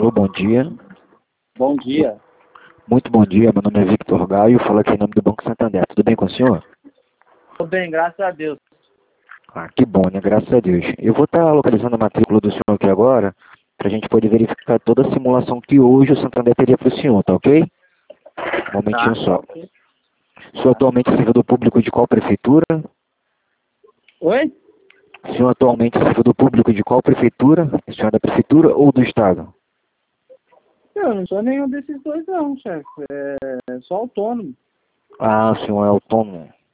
Alô, bom dia. Bom dia. Muito bom dia, meu nome é Victor Gaio, falo aqui em nome do Banco Santander. Tudo bem com o senhor? Tudo bem, graças a Deus. Ah, que bom, né? Graças a Deus. Eu vou estar localizando a matrícula do senhor aqui agora, para a gente poder verificar toda a simulação que hoje o Santander teria para o senhor, tá ok? Um momentinho só. O senhor atualmente é servidor público de qual prefeitura? Oi? O senhor atualmente é servidor público de qual prefeitura? O senhor é da prefeitura ou do estado? Eu não sou nenhum desses dois não, chefe. É só autônomo. Ah, o senhor é autônomo.